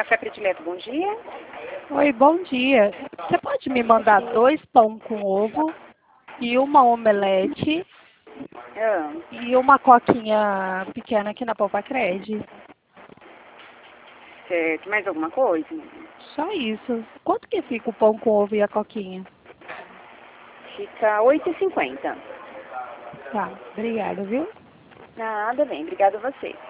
Café Predileto, bom dia. Oi, bom dia. Você pode me mandar 2 pão com ovo e uma omelete Ah, e uma coquinha pequena aqui na Popacred? certo, mais alguma coisa? Só isso. Quanto que fica o pão com ovo e a coquinha? Fica 8,50. Tá, obrigada, viu? Nada bem, obrigada a você.